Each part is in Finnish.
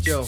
Yo.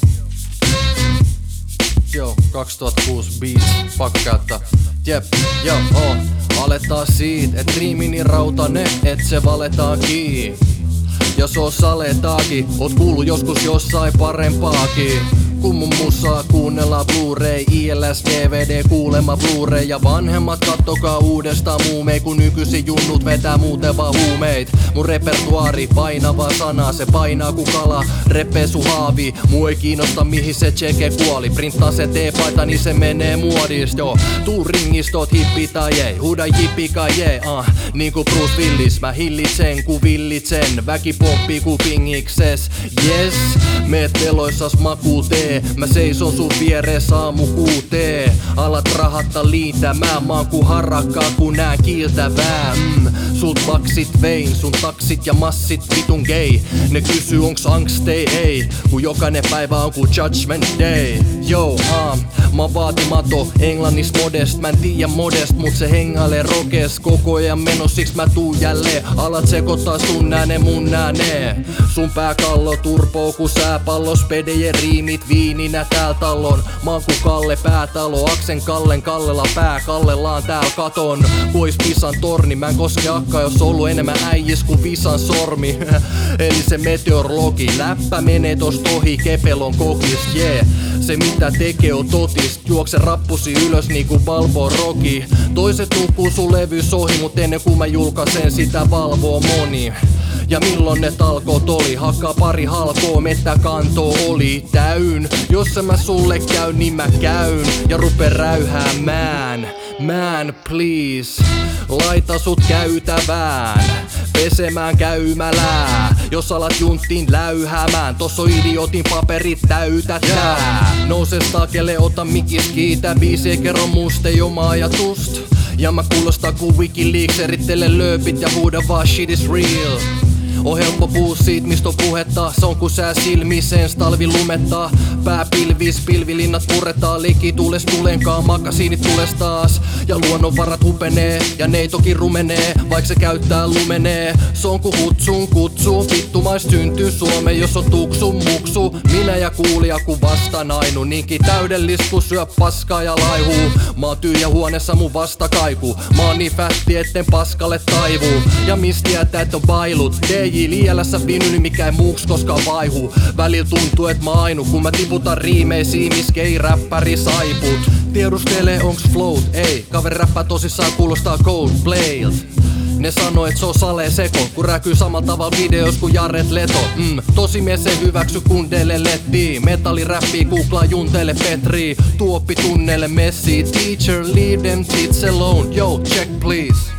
Yo, 2006 beats, pakko käyttää. Jep, yo, aletaan siitä, et riimini rautane, et se valetaankin. Ja se on saletaakin, oot kuullut joskus jossain parempaakin. Kun mun musaa kuunnellaan Blu-ray, ILS, DVD, kuulema Blu-ray. Ja vanhemmat kattokaa uudestaan muumei, kun nykyisin junnut vetää muuten vaan huumeit. Mun repertuaari, painava sana, se painaa ku kala, repee su haavi. Muu ei kiinnosta mihin se tseke kuoli, printtaa se teepaita niin se menee muodist. Joo, tuu ringistä, oot hippi tai ei, huuda jippi kai jee, niinku Bruce Willis. Mä hillitsen ku villitsen, väki pomppii ku pingikses. Yes, meet veloissas makuu tee. Mä seison sun vieressä aamu 6. Alat rahatta liitämään, mä oon ku harakkaa kun nää kiiltävää. Sult baksit vein, sun taksit ja massit vitun gay. Ne kysyy onks angstei ei, kun jokainen päivä on ku judgment day. Yo, mä oon vaatimato, englannis modest. Mä en tiiä modest, mut se hengailee rokes. Koko ajan meno, siks mä tuun jälleen. Alat sekoittaa sun ääne mun ääne. Sun pääkallo turpoo ku sääpallo. Spedejen riimit viininä tääl tallon. Mä oon ku Kalle Päätalo, Aksen Kallela pää. Kallellaan tääl katon, kuis Pisan torni. Mä en koske akka, jos ollut enemmän äijis ku Visan sormi. Eli se meteorologi, läppä menee tost ohi, kepelon kokis, yeah. Se mitä tekee on totist, juokse rappusi ylös niinku Balbo Rocky. Toiset nukkuu sun levys ohi, mut ennen kuin mä julkaisen sitä valvoo moni. Ja milloin ne talkoot oli, hakkaa pari halkoo, mettä kantoo oli täyn. Jos mä sulle käyn, niin mä käyn ja rupeen räyhäämään. Man, please, laita sut käytävään, pesemään käymälää. Jos alat junttiin läyhäämään, tossa on idiotin paperit täytä tää. Nouse stakelle, ota mikis, kiitä biisi, ei kerro musta, ei oma ajatust. Ja mä kuulostan ku Wikileaks, erittele lööpit ja huuda vaan shit is real. On helppo puhua siitä, mistä on puhetta. Se on kun sää silmisens talvi lumettaa. Pää pilvis, pilvilinnat puretaan. Liki tules tulenkaan, makasiinit tules taas. Ja luonnonvarat hupenee, ja neitokin rumenee. Vaik se käyttää lumenee. Se on ku hutsun kutsu. Vittumais syntyy Suomeen, jos on tuksu muksu. Minä ja kuulija ku vastaan ainu. Niinkin täydellistä ku syö paskaa ja laihuu. Mä oon tyhjä huoneessa mun vastakaiku. Mä oon niin fätti etten paskalle taivuu. Ja mistä tietää et on bailut. Liiälässä vinyli mikä ei muuks koskaan vaihu. Välillä tuntuu et mä ainu, kun mä tiputan riimeisiin, miskei räppäri saiput. Tiedustele onks flowt, ei, kaveri räppää tosissaan kuulostaa Coldplaylt. Ne sanoo et se on sale seko, kun räkyy samalla tavalla videos kuin Jared Leto. Tosimies ei hyväksy kundeille lettii. Metalliräppii googlaa junteille Petri. Tuoppi tunneille messi. Teacher leave them tits alone, yo check please.